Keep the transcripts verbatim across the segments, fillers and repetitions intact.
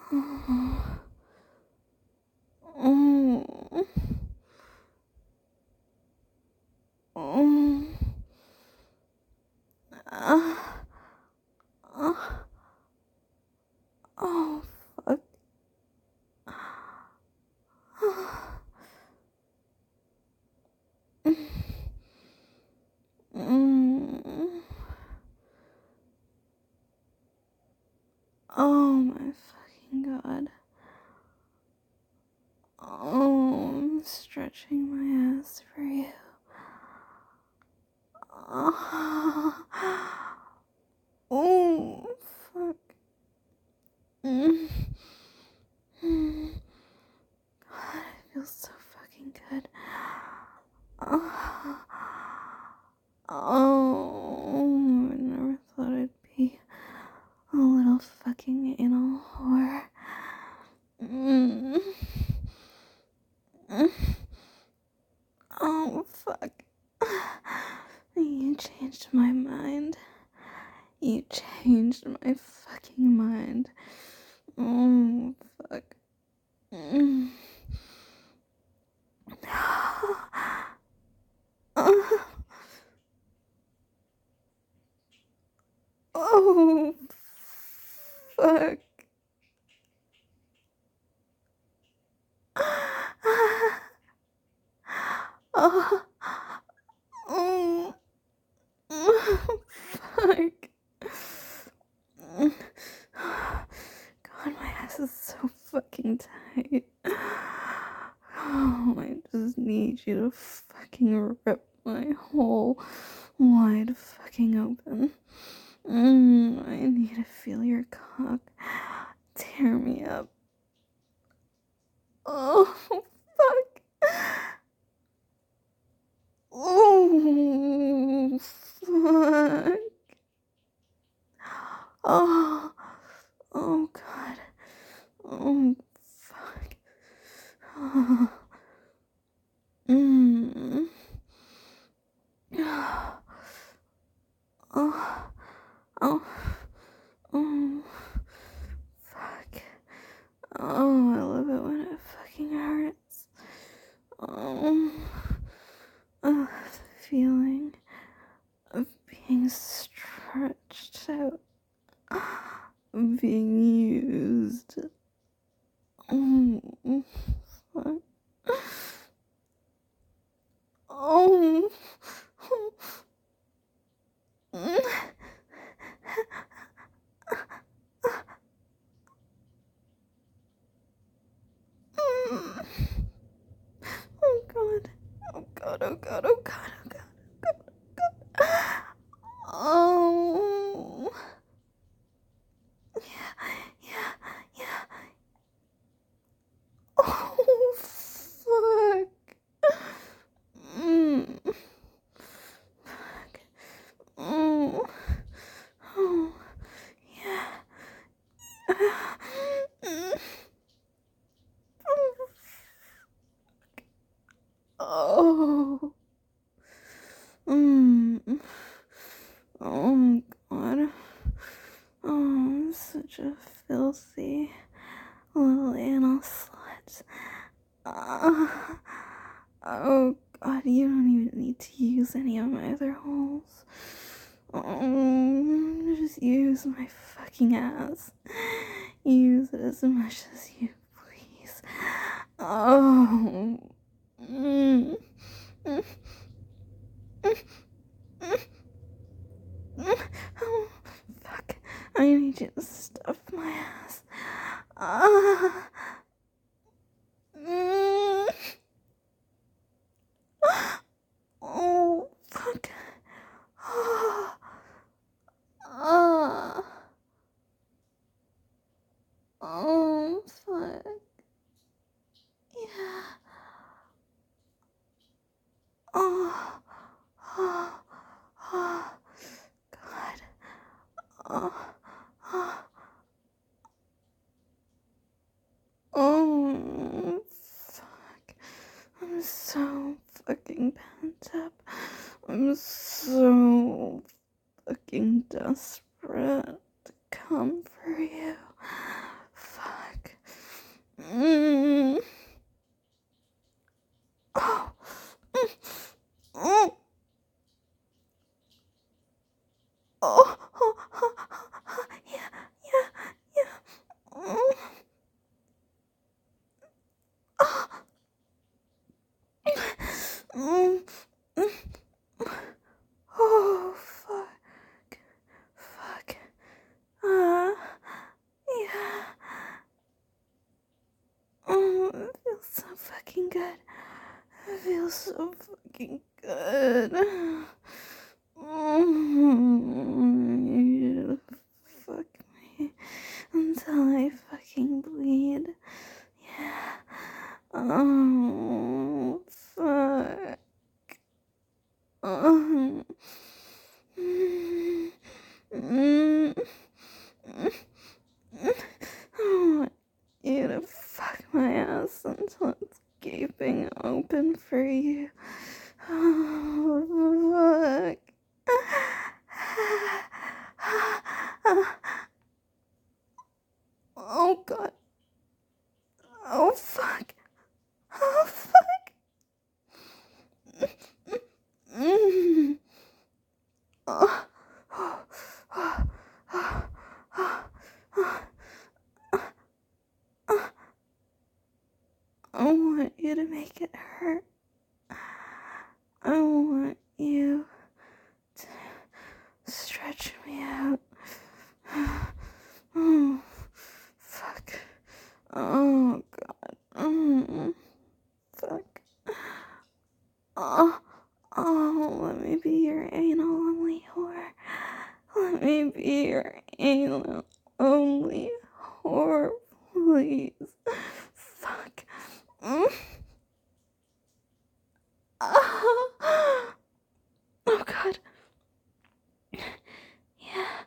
Oh, oh, oh, ah, ah, oh, fuck. Mm. Oh my fucking god. Oh, I'm stretching my ass for you. Oh, oh fuck. Mm. Mm. God, it feels so fucking good. Oh, oh, I never thought I'd be a little fucking anal whore. Mm. Mm. Oh, fuck. You changed my mind. You changed my fucking mind. Oh, fuck. Mm. Oh, fuck. Oh, oh, fuck. God, my ass is so fucking tight. Oh, I just need you to fucking rip my hole wide fucking open. Mm, I need to feel your cock tear me up. Oh, fuck. Oh, fuck. Oh, oh, God. Oh, fuck. Oh, mm. Oh, oh, oh, fuck. Oh, I love it when it fucking hurts. Oh, oh, the feeling of being stretched out, of being used. Oh, fuck. Oh, oh god, oh god, oh god, oh god, oh god, oh god. Oh, yeah, yeah, yeah. Oh, fuck. Mm, fuck. Oh, oh, yeah. Mm, oh, mm, oh, God. Oh, I'm such a filthy little anal slut. Uh, oh, God, you don't even need to use any of my other holes. Oh, just use my fucking ass. Use it as much as you please. Oh. Mm. Mm. Mm. Mm. Mm. Oh, fuck. I need you to stuff my ass. Ah. Mm. Oh, fuck. Ah. Ah. Oh, fuck. Yeah. Oh. Oh. Oh. God. Oh. Oh. Oh, fuck. I'm so fucking pent up. I'm so fucking desperate to come for you. Fuck. Mm. Oh. Mm. Mm. Oh. Oh. Oh. Oh. Yeah. Yeah. Yeah. Mm. Oh. Mm. Mm. Oh, fuck. Fuck. Uh, yeah. Mm, it feels so fucking good. It feels so fucking good. Mm, fuck me until I fucking bleed. Yeah. Oh, fuck. Um, mm, mm, mm, mm. I want you to fuck my ass until it's gaping open for you. Oh, fuck. Oh, God. Oh, fuck. Oh, fuck. Mm. Oh. Oh. Oh. Oh. Oh. Oh. I want you to make it hurt. I want you to stretch me out. Oh, fuck. Oh, God. Mm, fuck. Oh, oh, let me be your anal only whore. Let me be your anal only whore, please. Fuck. Mm. Ah. Oh, God. Yeah.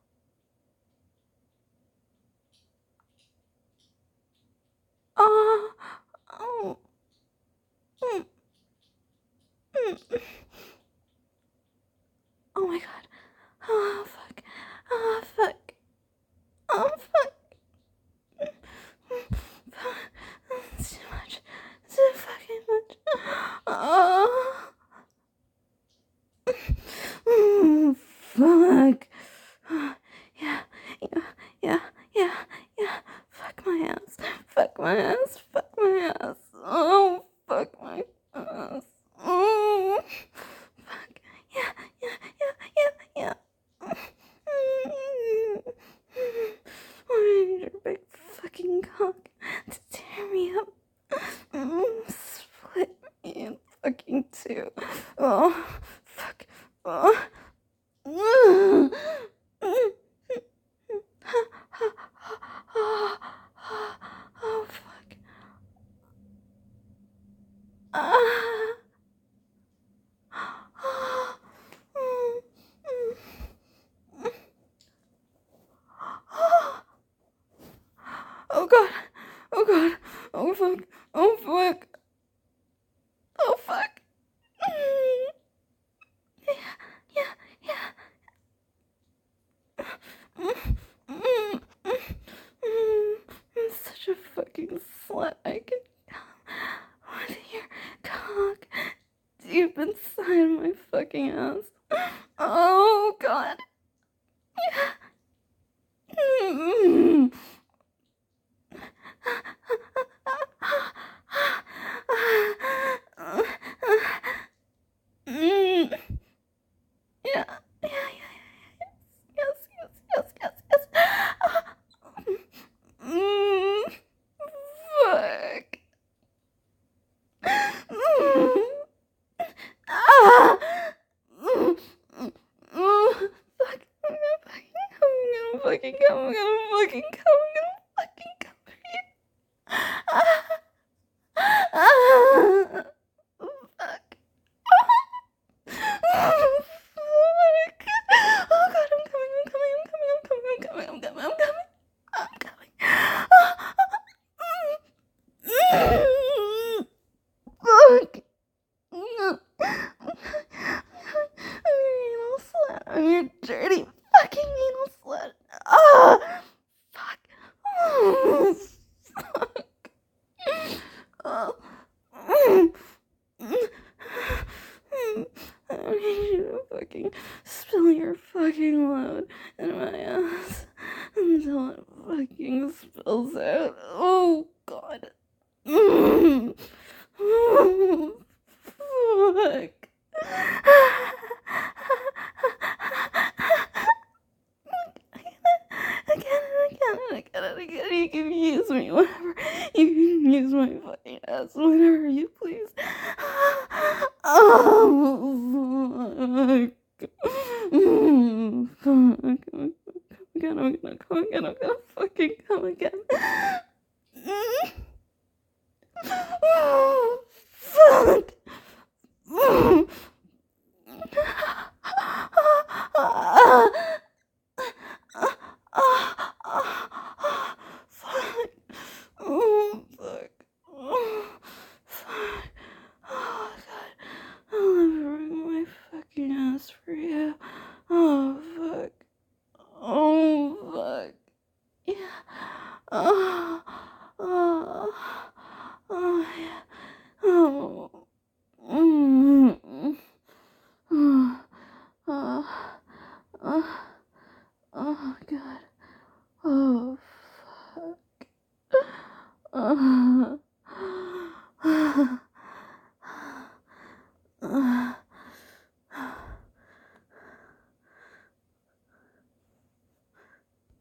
Oh. Oh. Mm, mm. Oh my God. Oh, fuck. Oh, fuck. Oh, fuck. It's too much. It's too fucking much. Oh. Mm, fuck. Yeah, yeah, yeah, yeah, yeah. Fuck my ass. Fuck my ass. Fuck my ass. Oh, fuck my ass. Oh, fuck. Yeah, yeah, yeah, yeah, yeah. I need your big fucking cock to tear me up. Split me in fucking two. Oh, fuck. Oh. Oh, fuck. Ah. Oh, God. Oh, God. Oh, fuck. Oh, fuck. Oh, fuck. Yeah, yeah, yeah. I'm such a fucking slut. I can come with your cock deep inside my fucking ass. Oh, God. Mm. Mm. Yeah, yeah, yeah, yeah. Yes, yes, yes, yes, yes. Mm. Fuck. Mm. Ah. Mm. Mm. Mm. Fuck. I'm gonna fucking come. I'm gonna fucking come. I'm gonna fucking come. I'm gonna fucking come for you. Ah. Ah. Fuck. Oh, fuck. Oh, God, I'm coming, I'm coming, I'm coming, I'm coming, I'm coming, I'm coming, I'm coming, I'm coming. Fuck. I'm your anal slut. I'm your dirty fucking anal slut. Ah, fuck. Fuck. fucking load in my ass until it fucking spills out. Oh god. Mm. Oh, fuck. Again and again and again and again. You can use me whenever. You can use my fucking ass whenever you please. Oh, fuck. Mm, fuck. Come again, I'm gonna come again, I'm gonna fucking come again. Mm. Oh, fuck. Mm. Fuck. Oh, fuck. Oh, fuck. Oh, God. I'll never bring my fucking ass for you. Oh, fuck. Oh, fuck. Yeah. Oh, oh, oh, yeah. Oh. Mm. Oh, oh, oh, oh, God. Oh, fuck. Oh.